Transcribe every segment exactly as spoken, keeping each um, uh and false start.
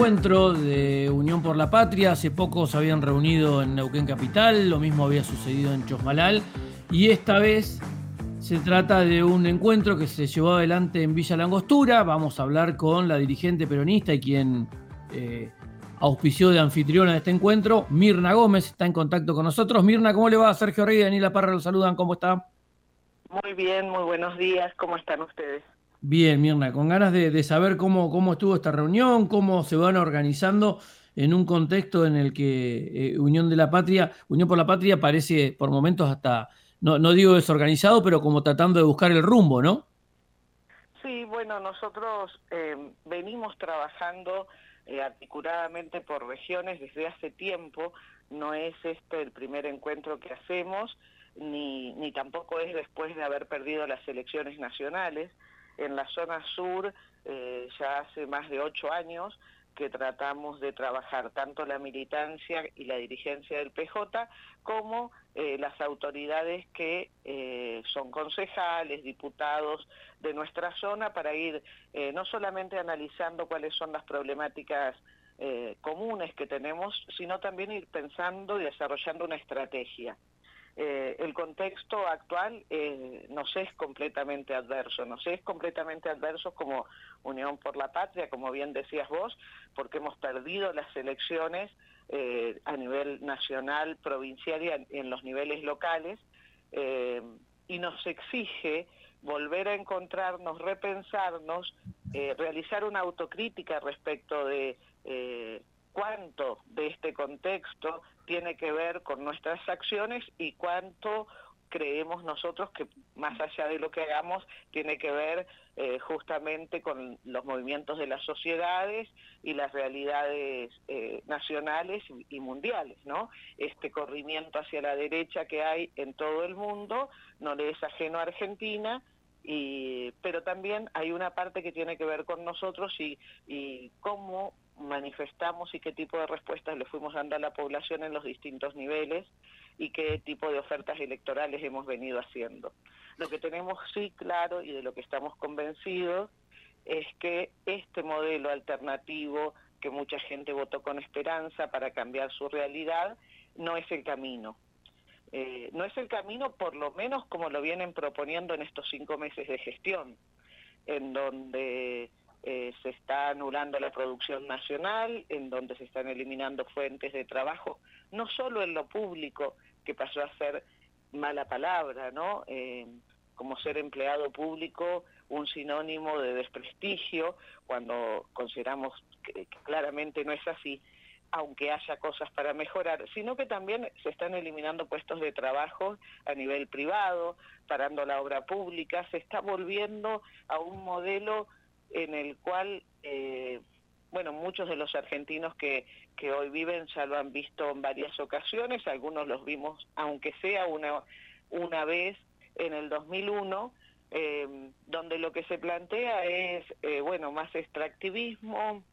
encuentro de Unión por la Patria. Hace poco se habían reunido en Neuquén Capital, lo mismo había sucedido en Chosmalal, y esta vez se trata de un encuentro que se llevó adelante en Villa Langostura. Vamos a hablar con la dirigente peronista y quien eh, auspició de anfitriona de este encuentro, Mirna Gómez, está en contacto con nosotros. Mirna, ¿cómo le va? Sergio Rey y Daniela Parra los saludan, ¿cómo está? Muy bien, muy buenos días, ¿cómo están ustedes? Bien, Mirna, con ganas de, de saber cómo, cómo estuvo esta reunión, cómo se van organizando en un contexto en el que eh, Unión de la Patria, Unión por la Patria parece por momentos hasta, no, no digo desorganizado, pero como tratando de buscar el rumbo, ¿no? Sí, bueno, nosotros eh, venimos trabajando eh, articuladamente por regiones desde hace tiempo. No es este el primer encuentro que hacemos, ni, ni tampoco es después de haber perdido las elecciones nacionales. En la zona sur eh, ya hace más de ocho años que tratamos de trabajar tanto la militancia y la dirigencia del P J como eh, las autoridades que eh, son concejales, diputados de nuestra zona, para ir eh, no solamente analizando cuáles son las problemáticas eh, comunes que tenemos, sino también ir pensando y desarrollando una estrategia. Eh, el contexto actual eh, nos es completamente adverso, nos es completamente adverso como Unión por la Patria, como bien decías vos, porque hemos perdido las elecciones eh, a nivel nacional, provincial y en, en los niveles locales, eh, y nos exige volver a encontrarnos, repensarnos, eh, realizar una autocrítica respecto de eh, cuánto de este contexto tiene que ver con nuestras acciones y cuánto creemos nosotros que, más allá de lo que hagamos, tiene que ver eh, justamente con los movimientos de las sociedades y las realidades eh, nacionales y mundiales, ¿no? Este corrimiento hacia la derecha que hay en todo el mundo no le es ajeno a Argentina, y, pero también hay una parte que tiene que ver con nosotros y, y cómo manifestamos y qué tipo de respuestas le fuimos dando a la población en los distintos niveles y qué tipo de ofertas electorales hemos venido haciendo. Lo que tenemos sí claro y de lo que estamos convencidos es que este modelo alternativo que mucha gente votó con esperanza para cambiar su realidad no es el camino. Eh, no es el camino, por lo menos como lo vienen proponiendo en estos cinco meses de gestión, en donde eh, se está anulando la producción nacional, en donde se están eliminando fuentes de trabajo, no solo en lo público, que pasó a ser mala palabra, ¿no? Eh, como ser empleado público, un sinónimo de desprestigio, cuando consideramos que, que claramente no es así, aunque haya cosas para mejorar, sino que también se están eliminando puestos de trabajo a nivel privado, parando la obra pública, se está volviendo a un modelo en el cual, eh, bueno, muchos de los argentinos que, que hoy viven ya lo han visto en varias ocasiones, algunos los vimos, aunque sea una, una vez en el dos mil uno, eh, donde lo que se plantea es, eh, bueno, más extractivismo,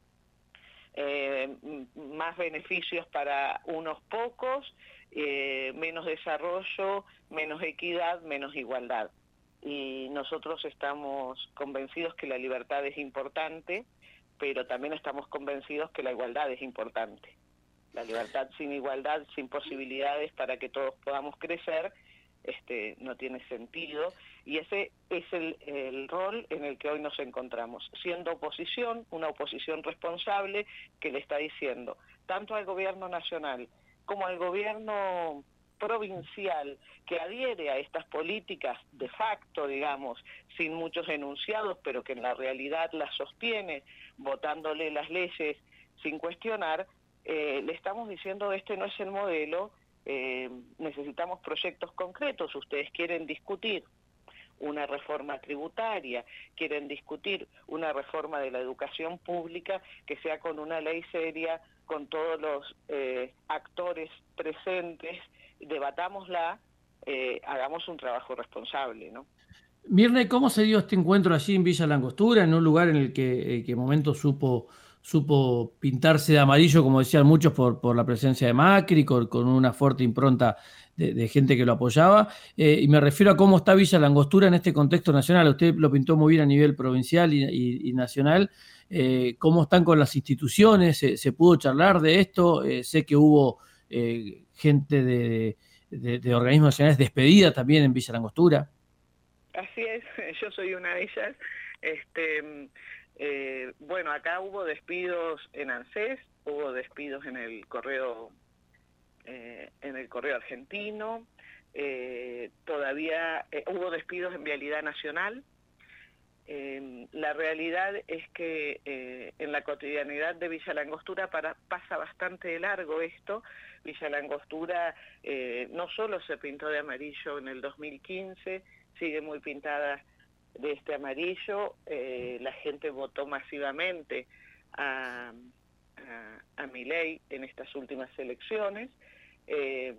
Eh, más beneficios para unos pocos, eh, menos desarrollo, menos equidad, menos igualdad. Y nosotros estamos convencidos que la libertad es importante, pero también estamos convencidos que la igualdad es importante. La libertad sin igualdad, sin posibilidades para que todos podamos crecer, este, no tiene sentido, y ese es el, el rol en el que hoy nos encontramos, siendo oposición, una oposición responsable que le está diciendo tanto al gobierno nacional como al gobierno provincial, que adhiere a estas políticas de facto, digamos, sin muchos enunciados, pero que en la realidad las sostiene, votándole las leyes sin cuestionar, eh, le estamos diciendo este no es el modelo. Eh, necesitamos proyectos concretos. Ustedes quieren discutir una reforma tributaria, quieren discutir una reforma de la educación pública que sea con una ley seria, con todos los eh, actores presentes, debatámosla, eh, hagamos un trabajo responsable, ¿no? Mirna, ¿cómo se dio este encuentro allí en Villa Langostura, en un lugar en el que, eh, que momento supo, supo pintarse de amarillo, como decían muchos, por, por la presencia de Macri, con, con una fuerte impronta de, de gente que lo apoyaba? Eh, y me refiero a cómo está Villa Langostura en este contexto nacional. Usted lo pintó muy bien a nivel provincial y, y, y nacional. eh, cómo están con las instituciones, ¿Se, se pudo charlar de esto? Eh, sé que hubo eh, gente de, de, de organismos nacionales despedida también en Villa Langostura. Así es, yo soy una de ellas. Este, eh, bueno, acá hubo despidos en ANSES, hubo despidos en el correo, eh, en el correo argentino, eh, todavía eh, hubo despidos en Vialidad Nacional. Eh, la realidad es que eh, en la cotidianidad de Villa Langostura para, pasa bastante de largo esto. Villa Langostura eh, no solo se pintó de amarillo en el dos mil quince, sigue muy pintada de este amarillo, eh, la gente votó masivamente a, a, a Milei en estas últimas elecciones, eh,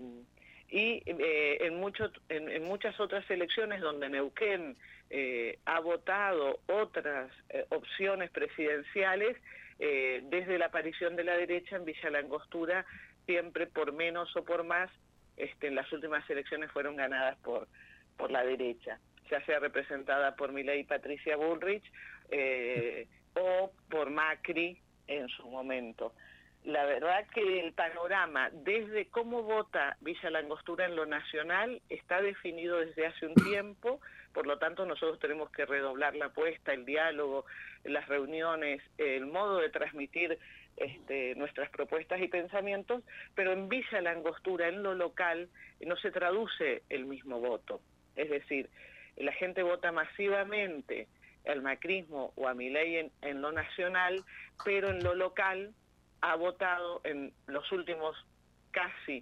y eh, en, mucho, en, en muchas otras elecciones donde Neuquén eh, ha votado otras eh, opciones presidenciales, eh, desde la aparición de la derecha en Villa Langostura, siempre por menos o por más, este, en las últimas elecciones fueron ganadas por, por la derecha, ya sea representada por Milei y Patricia Bullrich, eh, o por Macri en su momento. La verdad que el panorama, desde cómo vota Villa Langostura en lo nacional, está definido desde hace un tiempo, por lo tanto nosotros tenemos que redoblar la apuesta, el diálogo, las reuniones, el modo de transmitir este, nuestras propuestas y pensamientos, pero en Villa Langostura, en lo local, no se traduce el mismo voto. Es decir, la gente vota masivamente al macrismo o a Milei en, en lo nacional, pero en lo local ha votado en los últimos casi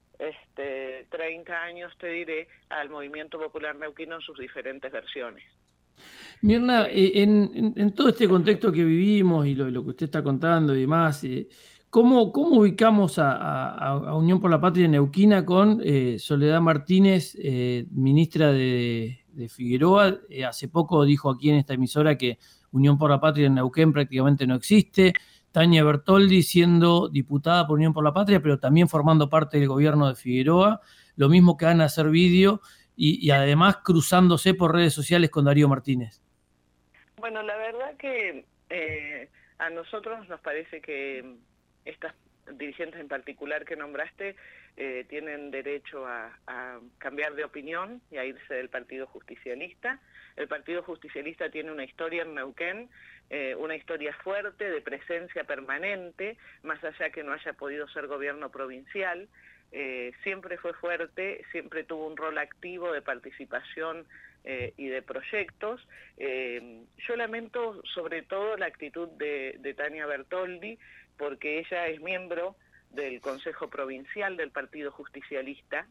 este, treinta años, te diré, al Movimiento Popular Neuquino en sus diferentes versiones. Mirna, eh, en, en, en todo este contexto que vivimos y lo, lo que usted está contando y demás, eh, ¿cómo, ¿cómo ubicamos a, a, a Unión por la Patria Neuquina con eh, Soledad Martínez, eh, ministra de, de Figueroa? Eh, hace poco dijo aquí en esta emisora que Unión por la Patria en Neuquén prácticamente no existe. Tania Bertoldi siendo diputada por Unión por la Patria, pero también formando parte del gobierno de Figueroa, lo mismo que Ana Servidio, y, y además cruzándose por redes sociales con Darío Martínez. Bueno, la verdad que eh, a nosotros nos parece que estas dirigentes en particular que nombraste eh, tienen derecho a, a cambiar de opinión y a irse del Partido Justicialista. El Partido Justicialista tiene una historia en Neuquén, eh, una historia fuerte, de presencia permanente, más allá que no haya podido ser gobierno provincial. Eh, siempre fue fuerte, siempre tuvo un rol activo de participación eh, y de proyectos. Eh, yo lamento sobre todo la actitud de, de Tania Bertoldi, porque ella es miembro del Consejo Provincial del Partido Justicialista,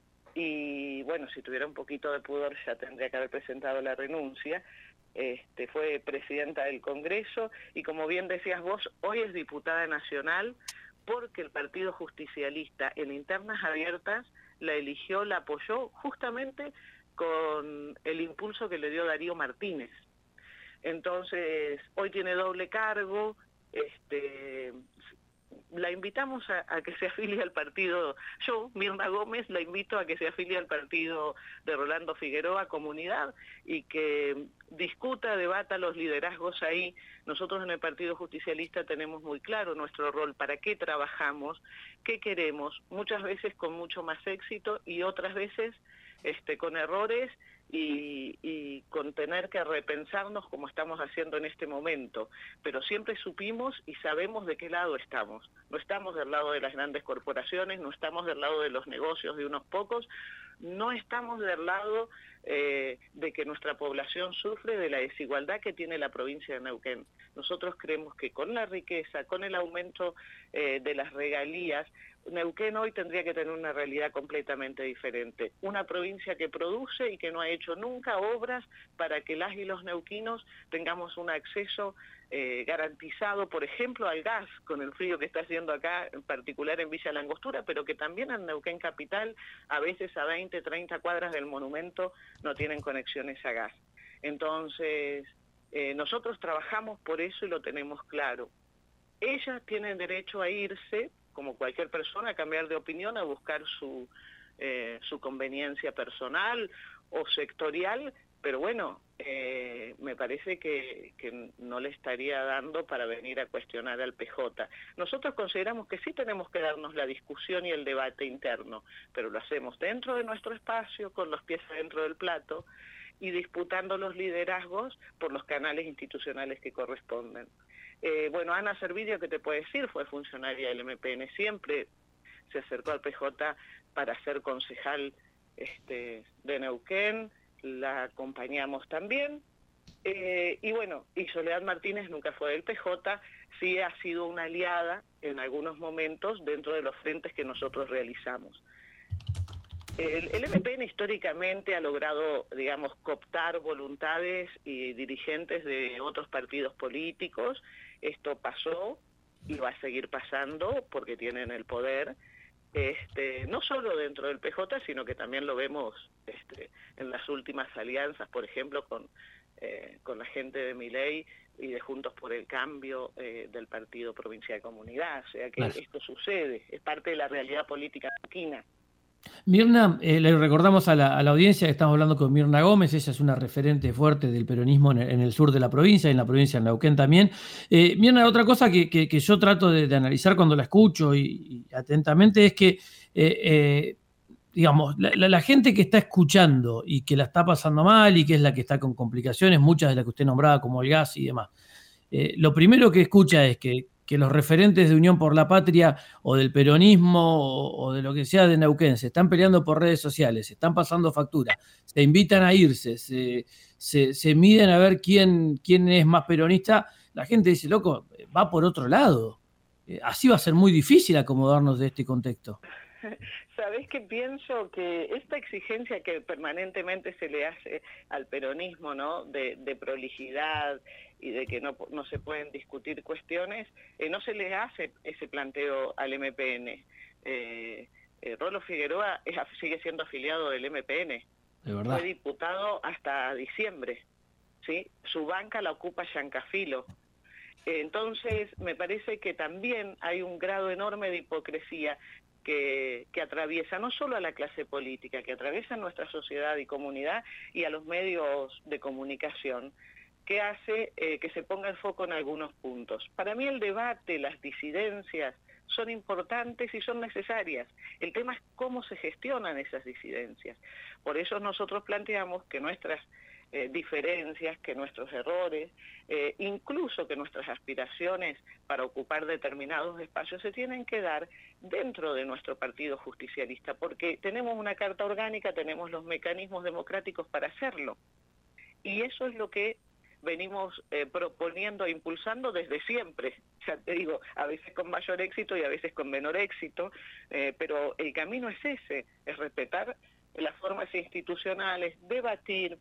y bueno, si tuviera un poquito de pudor ya tendría que haber presentado la renuncia. Este, fue presidenta del Congreso y, como bien decías vos, hoy es diputada nacional porque el Partido Justicialista en internas abiertas la eligió, la apoyó justamente con el impulso que le dio Darío Martínez. Entonces, hoy tiene doble cargo. Este, la invitamos a, a que se afilie al partido, yo, Mirna Gómez, la invito a que se afilie al partido de Rolando Figueroa Comunidad y que discuta, debata los liderazgos ahí. Nosotros en el Partido Justicialista tenemos muy claro nuestro rol, para qué trabajamos, qué queremos, muchas veces con mucho más éxito y otras veces este, con errores y, y con tener que repensarnos como estamos haciendo en este momento, pero siempre supimos y sabemos de qué lado estamos. No estamos del lado de las grandes corporaciones, no estamos del lado de los negocios de unos pocos, no estamos del lado eh, de que nuestra población sufre de la desigualdad que tiene la provincia de Neuquén. Nosotros creemos que con la riqueza, con el aumento eh, de las regalías, Neuquén hoy tendría que tener una realidad completamente diferente. Una provincia que produce y que no ha hecho nunca obras para que las y los neuquinos tengamos un acceso eh, garantizado, por ejemplo, al gas, con el frío que está haciendo acá, en particular en Villa Langostura, pero que también en Neuquén Capital, a veces a veinte, treinta cuadras del monumento, no tienen conexiones a gas. Entonces, eh, nosotros trabajamos por eso y lo tenemos claro. Ellas tienen derecho a irse, como cualquier persona, a cambiar de opinión, a buscar su, eh, su conveniencia personal o sectorial, pero bueno, eh, me parece que, que no le estaría dando para venir a cuestionar al P J. Nosotros consideramos que sí tenemos que darnos la discusión y el debate interno, pero lo hacemos dentro de nuestro espacio, con los pies dentro del plato, y disputando los liderazgos por los canales institucionales que corresponden. Eh, bueno, Ana Servidio, ¿qué te puede decir? Fue funcionaria del M P N siempre, se acercó al P J para ser concejal este, de Neuquén, la acompañamos también, eh, y bueno, y Soledad Martínez nunca fue del P J, sí ha sido una aliada en algunos momentos dentro de los frentes que nosotros realizamos. El, el M P N históricamente ha logrado, digamos, cooptar voluntades y dirigentes de otros partidos políticos. Esto pasó y va a seguir pasando porque tienen el poder, este, no solo dentro del P J, sino que también lo vemos este, en las últimas alianzas, por ejemplo, con, eh, con la gente de Milei y de Juntos por el Cambio eh, del Partido Provincia de Comunidad. O sea que claro, esto sucede, es parte de la realidad política argentina. Mirna, eh, le recordamos a la, a la audiencia que estamos hablando con Mirna Gómez, ella es una referente fuerte del peronismo en el, en el sur de la provincia, en la provincia de Neuquén también. Eh, Mirna, otra cosa que, que, que yo trato de, de analizar cuando la escucho y, y atentamente es que, eh, eh, digamos, la, la, la gente que está escuchando y que la está pasando mal y que es la que está con complicaciones, muchas de las que usted nombraba como el gas y demás, eh, lo primero que escucha es que que los referentes de Unión por la Patria o del peronismo o, o de lo que sea de Neuquén se están peleando por redes sociales, se están pasando factura, se invitan a irse, se, se, se miden a ver quién, quién es más peronista, la gente dice, loco, va por otro lado. Eh, así va a ser muy difícil acomodarnos de este contexto. ¿Sabés qué pienso? Que esta exigencia que permanentemente se le hace al peronismo, ¿no? De, de prolijidad y de que no, no se pueden discutir cuestiones, eh, no se le hace ese planteo al M P N. Eh, eh, Rolo Figueroa es, sigue siendo afiliado del M P N. De verdad. Fue diputado hasta diciembre, ¿sí? Su banca la ocupa Yancafilo. Entonces, me parece que también hay un grado enorme de hipocresía que, que atraviesa no solo a la clase política, que atraviesa a nuestra sociedad y comunidad y a los medios de comunicación, que hace eh, que se ponga el foco en algunos puntos. Para mí el debate, las disidencias, son importantes y son necesarias. El tema es cómo se gestionan esas disidencias. Por eso nosotros planteamos que nuestras Eh, diferencias, que nuestros errores, eh, incluso que nuestras aspiraciones para ocupar determinados espacios se tienen que dar dentro de nuestro partido justicialista, porque tenemos una carta orgánica, tenemos los mecanismos democráticos para hacerlo. Y eso es lo que venimos eh, proponiendo e impulsando desde siempre. Ya te digo, a veces con mayor éxito y a veces con menor éxito, eh, pero el camino es ese, es respetar las formas institucionales, debatir,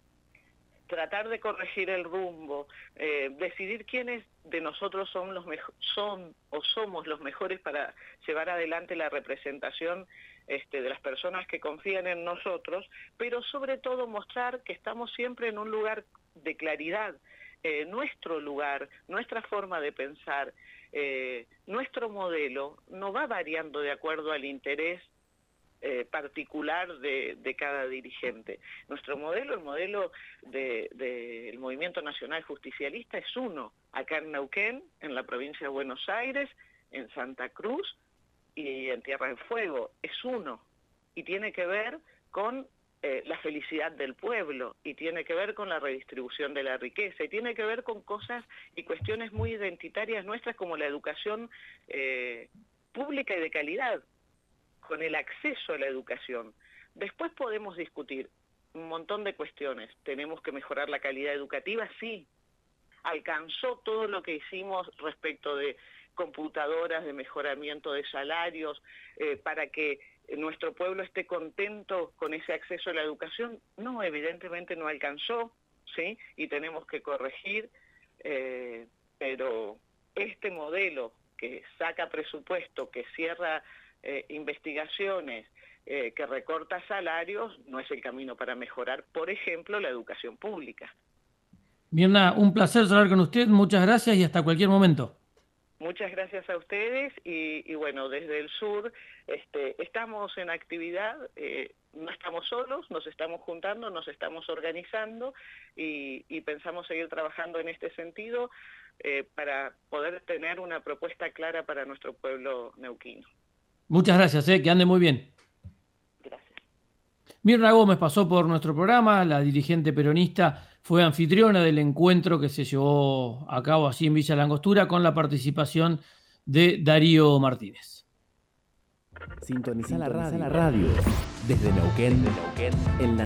tratar de corregir el rumbo, eh, decidir quiénes de nosotros son los mejor, son o somos los mejores para llevar adelante la representación este, de las personas que confían en nosotros, pero sobre todo mostrar que estamos siempre en un lugar de claridad, eh, nuestro lugar, nuestra forma de pensar, eh, nuestro modelo no va variando de acuerdo al interés Eh, particular de, de cada dirigente. Nuestro modelo, el modelo del de, de Movimiento Nacional Justicialista es uno, acá en Neuquén, en la provincia de Buenos Aires, en Santa Cruz y en Tierra del Fuego, es uno, y tiene que ver con eh, la felicidad del pueblo, y tiene que ver con la redistribución de la riqueza, y tiene que ver con cosas y cuestiones muy identitarias nuestras como la educación eh, pública y de calidad, con el acceso a la educación. Después podemos discutir un montón de cuestiones. ¿Tenemos que mejorar la calidad educativa? Sí. ¿Alcanzó todo lo que hicimos respecto de computadoras, de mejoramiento de salarios, eh, para que nuestro pueblo esté contento con ese acceso a la educación? No, evidentemente no alcanzó, ¿sí? Y tenemos que corregir, eh, pero este modelo que saca presupuesto, que cierra Eh, investigaciones, eh, que recorta salarios, no es el camino para mejorar, por ejemplo, la educación pública. Mirna, un placer hablar con usted, muchas gracias y hasta cualquier momento. Muchas gracias a ustedes y, y bueno, desde el sur este, estamos en actividad, eh, no estamos solos, nos estamos juntando, nos estamos organizando y, y pensamos seguir trabajando en este sentido eh, para poder tener una propuesta clara para nuestro pueblo neuquino. Muchas gracias, eh, que ande muy bien. Gracias. Mirna Gómez pasó por nuestro programa, la dirigente peronista fue anfitriona del encuentro que se llevó a cabo así en Villa Langostura con la participación de Darío Martínez. Sintoniza la radio, la radio. Desde Neuquén, Neuquén en la